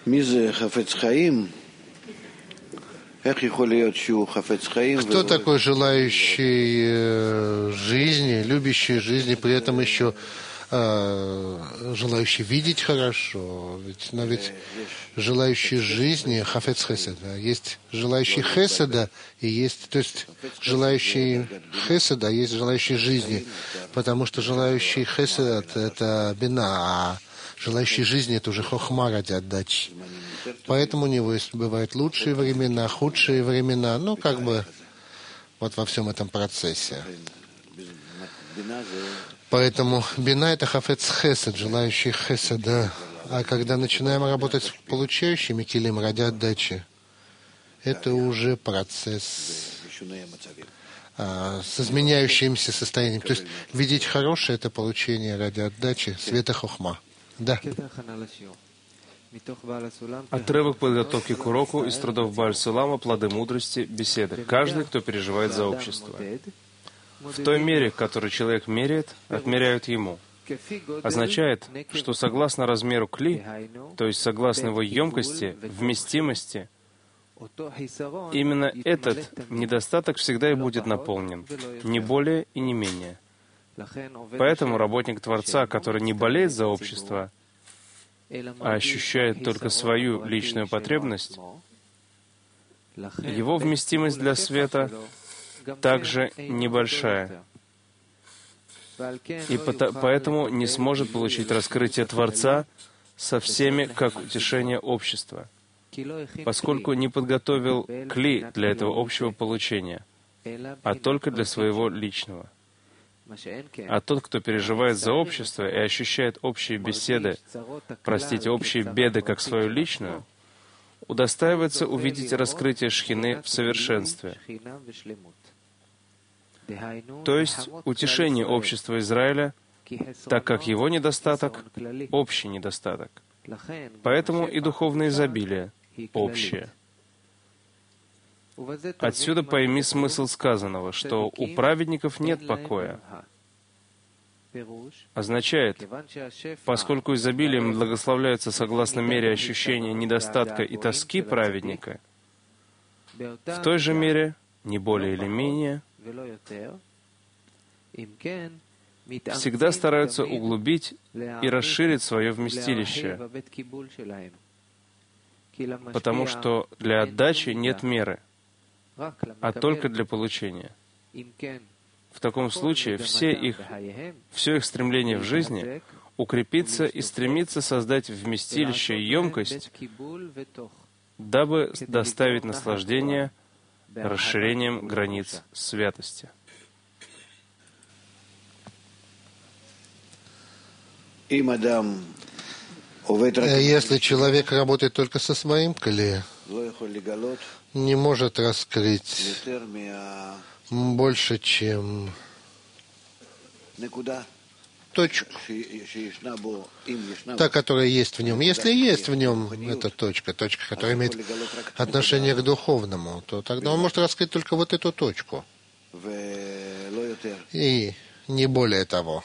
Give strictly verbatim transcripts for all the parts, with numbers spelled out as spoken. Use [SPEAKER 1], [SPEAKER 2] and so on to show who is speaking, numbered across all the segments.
[SPEAKER 1] Кто такой желающий э, жизни, любящий жизни, при этом еще э, желающий видеть хорошо? Ведь, но ведь желающий жизни, хафец хеседа, есть желающий хеседа и есть, то есть желающий хеседа, а есть желающий жизни, потому что желающий хеседа — это бина, а желающий жизни — это уже хохма ради отдачи. Поэтому у него есть, бывают лучшие времена, худшие времена, ну, как бы, вот во всем этом процессе. Поэтому бина — это хафец хесед, желающий хеседа. А когда начинаем работать с получающими килим ради отдачи, это уже процесс а, с изменяющимся состоянием. То есть видеть хорошее — это получение ради отдачи, света хохма. Да.
[SPEAKER 2] Отрывок подготовки к уроку из трудов Бааль Сулама «Плоды мудрости. Беседы». Каждый, кто переживает за общество. В той мере, которой человек меряет, отмеряют ему. Означает, что согласно размеру кли, то есть согласно его емкости, вместимости, именно этот недостаток всегда и будет наполнен, не более и не менее. Поэтому работник Творца, который не болеет за общество, а ощущает только свою личную потребность, его вместимость для света также небольшая, и поэтому не сможет получить раскрытие Творца со всеми как утешение общества, поскольку не подготовил кли для этого общего получения, а только для своего личного. А тот, кто переживает за общество и ощущает общие беседы, простите, общие беды как свою личную, удостаивается увидеть раскрытие Шхины в совершенстве. То есть утешение общества Израиля, так как его недостаток — общий недостаток. Поэтому и духовное изобилие — общее. Отсюда пойми смысл сказанного, что у праведников нет покоя. Означает, поскольку изобилием благословляется согласно мере ощущения недостатка и тоски праведника, в той же мере, не более или менее, всегда стараются углубить и расширить свое вместилище, потому что для отдачи нет меры, а только для получения. В таком случае все их, все их стремление в жизни укрепиться и стремиться создать вместилище и емкость, дабы доставить наслаждение расширением границ святости.
[SPEAKER 1] Если человек работает только со своим кли, не может раскрыть больше, чем точку, та, которая есть в нем. Если есть в нем эта точка, точка, которая имеет отношение к духовному, то тогда он может раскрыть только вот эту точку. И не более того.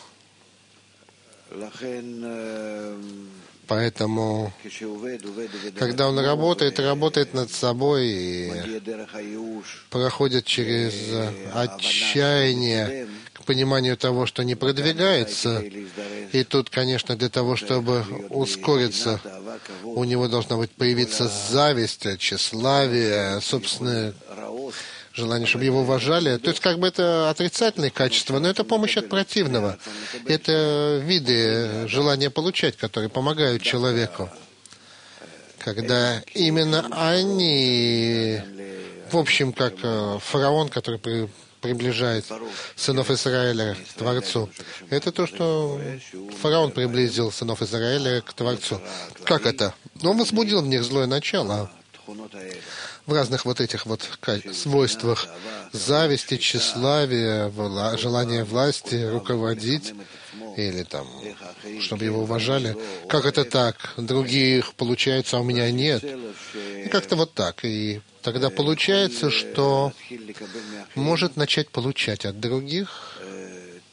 [SPEAKER 1] Поэтому, когда он работает, работает над собой и проходит через отчаяние к пониманию того, что не продвигается, и тут, конечно, для того, чтобы ускориться, у него должна быть появиться зависть, тщеславие, собственное желание, чтобы его уважали. То есть, как бы это отрицательные качества, но это помощь от противного. Это виды желания получать, которые помогают человеку. Когда именно они, в общем, как фараон, который при, приближает сынов Израиля к Творцу, это то, что фараон приблизил сынов Израиля к Творцу. Как это? Он возбудил в них злое начало. В разных вот этих вот свойствах зависти, тщеславия, вла- желания власти, руководить, или там, чтобы его уважали. Как это так? Других получается, а у меня нет. И как-то вот так. И тогда получается, что может начать получать от других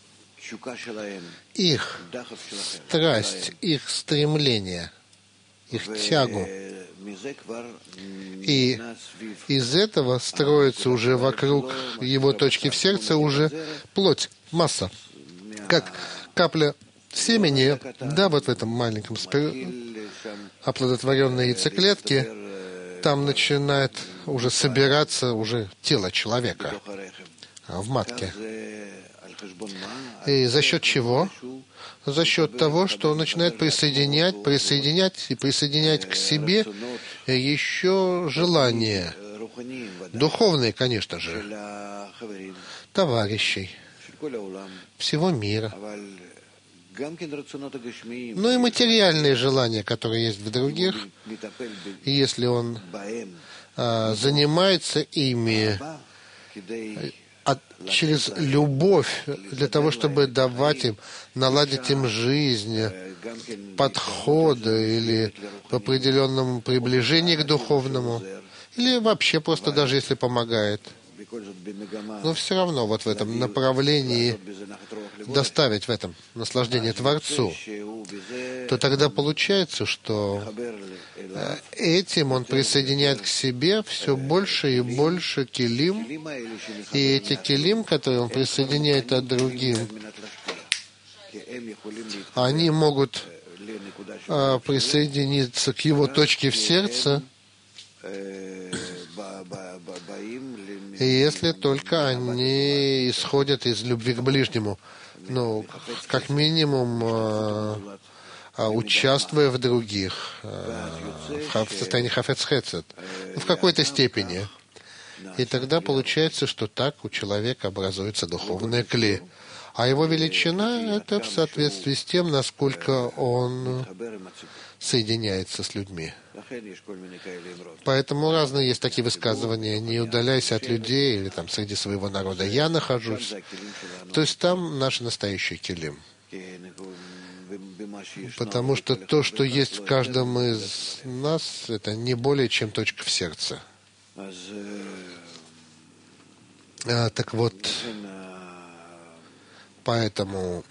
[SPEAKER 1] их страсть, их стремление, их тягу. И из этого строится уже вокруг его точки в сердце уже плоть, масса. Как капля семени, да, вот в этом маленьком оплодотворенной яйцеклетке, там начинает уже собираться уже тело человека в матке. И за счет чего? За счет того, что он начинает присоединять, присоединять и присоединять к себе еще желания, духовные, конечно же, товарищей, всего мира, но и материальные желания, которые есть в других. И если он а, занимается ими от, через любовь, для того, чтобы давать им, наладить им жизнь, подходы или в определенном приближении к духовному, или вообще просто даже если помогает, но все равно вот в этом направлении доставить в этом наслаждение Творцу, то тогда получается, что этим он присоединяет к себе все больше и больше килим, и эти килим, которые он присоединяет от другим, они могут а, присоединиться к его точке в сердце, и если только они исходят из любви к ближнему, ну, как минимум, участвуя в других, в состоянии хафец хесед, в какой-то степени. И тогда получается, что так у человека образуется духовное кли. А его величина — это в соответствии с тем, насколько он соединяется с людьми. Поэтому разные есть такие высказывания: не удаляйся от людей, или там среди своего народа я нахожусь. То есть там наш настоящий килим. Потому что то, что есть в каждом из нас, это не более чем точка в сердце. А, так вот, поэтому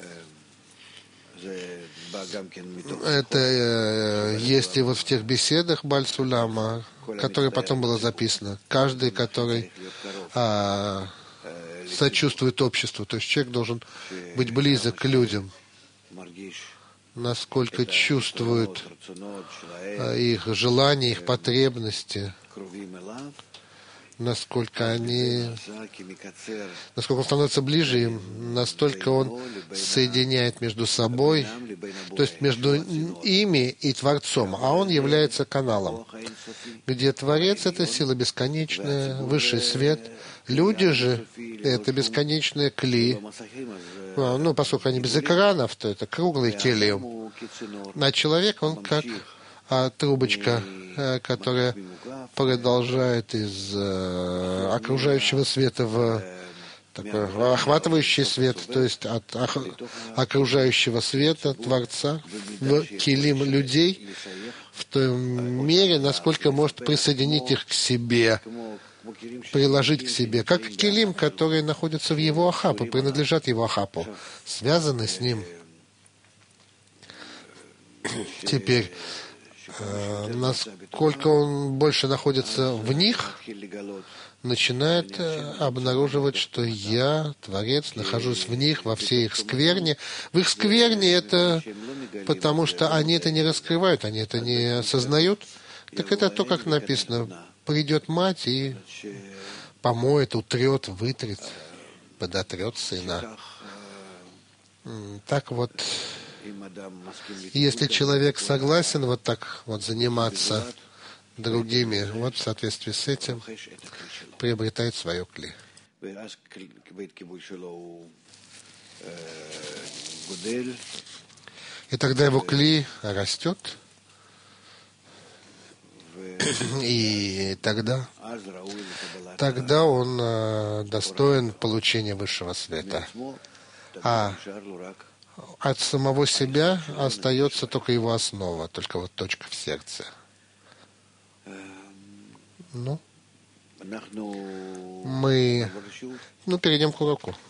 [SPEAKER 1] это э, есть и вот в тех беседах Баль-Сулама, которые потом было записано. Каждый, который а, сочувствует обществу, то есть человек должен быть близок к людям, насколько чувствует а, их желания, их потребности, насколько они, насколько он становится ближе им, настолько он соединяет между собой, то есть между ими и Творцом, а он является каналом, где Творец — это сила бесконечная, высший свет, люди же — это бесконечные кли, ну, поскольку они без экранов, то это круглый килим, а человек, он как а, трубочка, которая продолжает из э, окружающего света в такой охватывающий свет, то есть от ох, окружающего света Творца в килим людей в той мере, насколько может присоединить их к себе, приложить к себе, как килим, которые находятся в его ахапу, принадлежат его ахапу, связаны с ним. Теперь, насколько он больше находится в них, начинает обнаруживать, что я, Творец, нахожусь в них, во всей их скверне. В их скверне это потому, что они это не раскрывают, они это не осознают. Так это то, как написано: придет мать и помоет, утрет, вытрет, подотрет сына. Так вот, если человек согласен вот так вот заниматься другими, вот в соответствии с этим приобретает свое кли. И тогда его кли растет, и тогда, тогда он э, достоин получения высшего света. А от самого себя остается только его основа, только вот точка в сердце. Ну, мы ну, перейдем к уроку.